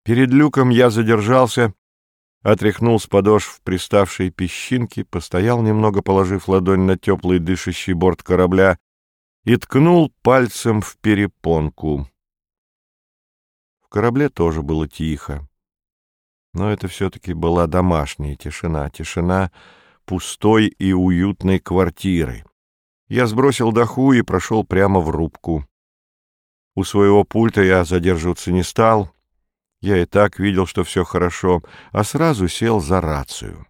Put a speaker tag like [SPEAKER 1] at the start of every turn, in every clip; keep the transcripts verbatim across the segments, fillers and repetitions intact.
[SPEAKER 1] Перед люком я задержался, отряхнул с подошв приставшие песчинки, постоял немного, положив ладонь на теплый дышащий борт корабля, и ткнул пальцем в перепонку. В корабле тоже было тихо, но это все-таки была домашняя тишина, тишина пустой и уютной квартиры. Я сбросил доху и прошел прямо в рубку. У своего пульта я задерживаться не стал. Я и так видел, что все хорошо, а сразу сел за рацию.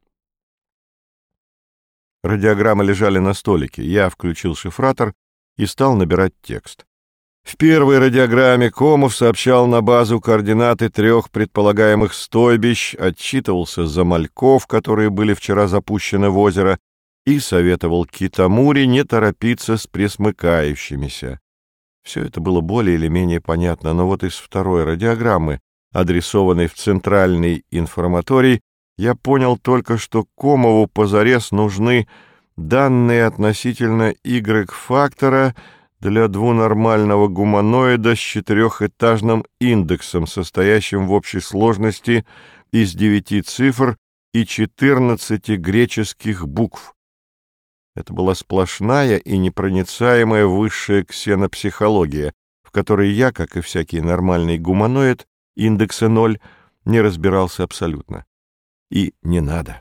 [SPEAKER 1] Радиограммы лежали на столике. Я включил шифратор и стал набирать текст. В первой радиограмме Комов сообщал на базу координаты трех предполагаемых стойбищ, отчитывался за мальков, которые были вчера запущены в озеро, и советовал Китамури не торопиться с пресмыкающимися. Все это было более или менее понятно, но вот из второй радиограммы, адресованной в центральный информаторий, я понял только, что Комову позарез нужны данные относительно Y-фактора для двунормального гуманоида с четырехэтажным индексом, состоящим в общей сложности из девяти цифр и четырнадцати греческих букв. Это была сплошная и непроницаемая высшая ксенопсихология, в которой я, как и всякий нормальный гуманоид, индекса ноль, не разбирался абсолютно. И не надо.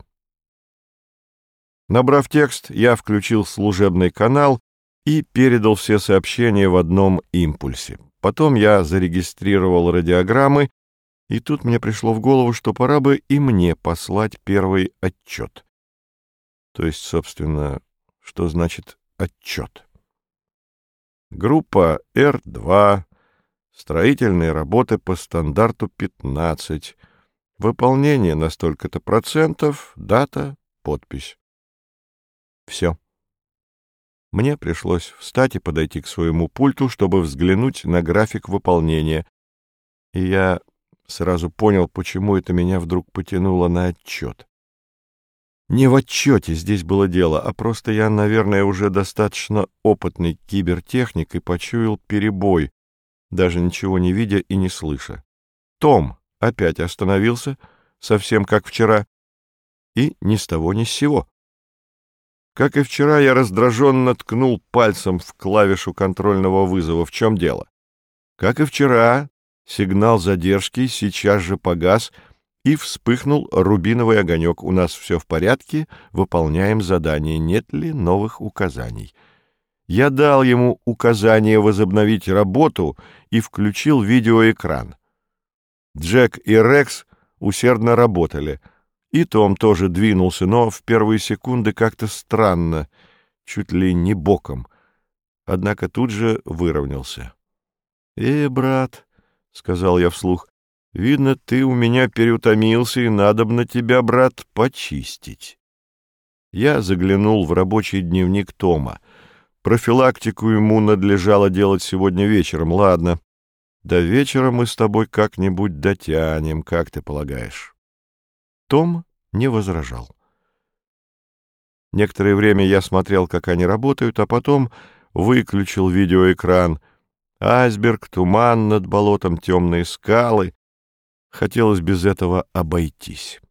[SPEAKER 1] Набрав текст, я включил служебный канал и передал все сообщения в одном импульсе. Потом я зарегистрировал радиограммы, и тут мне пришло в голову, что пора бы и мне послать первый отчет. То есть, собственно, что значит отчет? Группа Р два, строительные работы по стандарту пятнадцать, выполнение на столько-то процентов, дата, подпись. Все. Мне пришлось встать и подойти к своему пульту, чтобы взглянуть на график выполнения. И я сразу понял, почему это меня вдруг потянуло на отчет. Не в отчете здесь было дело, а просто я, наверное, уже достаточно опытный кибертехник и почуял перебой, даже ничего не видя и не слыша. Том опять остановился, совсем как вчера, и ни с того ни с сего. Как и вчера, я раздраженно ткнул пальцем в клавишу контрольного вызова. В чем дело? Как и вчера, сигнал задержки сейчас же погас, и вспыхнул рубиновый огонек. У нас все в порядке, выполняем задание. Нет ли новых указаний? Я дал ему указание возобновить работу и включил видеоэкран. Джек и Рекс усердно работали. И Том тоже двинулся, но в первые секунды как-то странно, чуть ли не боком. Однако тут же выровнялся. — Э, брат, — сказал я вслух, — видно, ты у меня переутомился, и надобно тебя, брат, почистить. Я заглянул в рабочий дневник Тома. Профилактику ему надлежало делать сегодня вечером. Ладно, до вечера мы с тобой как-нибудь дотянем, как ты полагаешь? Том не возражал. Некоторое время я смотрел, как они работают, а потом выключил видеоэкран. Айсберг, туман над болотом, темные скалы. Хотелось без этого обойтись.